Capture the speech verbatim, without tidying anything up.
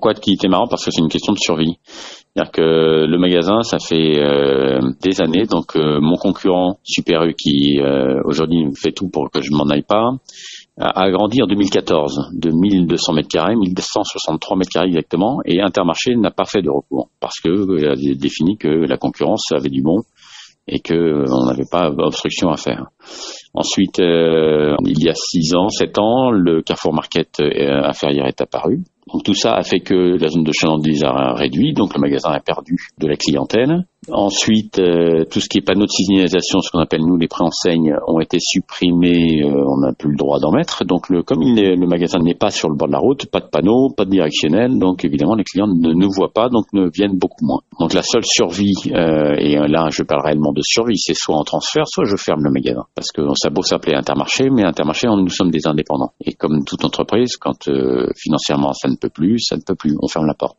Pourquoi d'activité marrant? Parce que c'est une question de survie. C'est-à-dire que le magasin, ça fait euh, des années, donc euh, mon concurrent Super U qui euh, aujourd'hui fait tout pour que je m'en aille pas, a agrandi en deux mille quatorze de mille deux cents mètres carrés, mille deux cent soixante-trois mètres carrés exactement, et Intermarché n'a pas fait de recours parce que il a défini que la concurrence avait du bon et que euh, on n'avait pas obstruction à faire. Ensuite, euh, il y a six ans, sept ans, le Carrefour Market euh, inférieur est apparu. Donc tout ça a fait que la zone de chalandise a réduit, donc le magasin a perdu de la clientèle. Ensuite, euh, tout ce qui est panneaux de signalisation, ce qu'on appelle nous les préenseignes, ont été supprimés, euh, on n'a plus le droit d'en mettre. Donc le, comme il est, le magasin n'est pas sur le bord de la route, pas de panneaux, pas de directionnel, donc évidemment les clients ne nous voient pas, donc ne viennent beaucoup moins. Donc la seule survie, euh, et là je parle réellement de survie, c'est soit en transfert, soit je ferme le magasin. Parce que ça a beau s'appeler Intermarché, mais Intermarché, nous sommes des indépendants. Et comme toute entreprise, quand euh, financièrement ça ne peut plus, ça ne peut plus, on ferme la porte.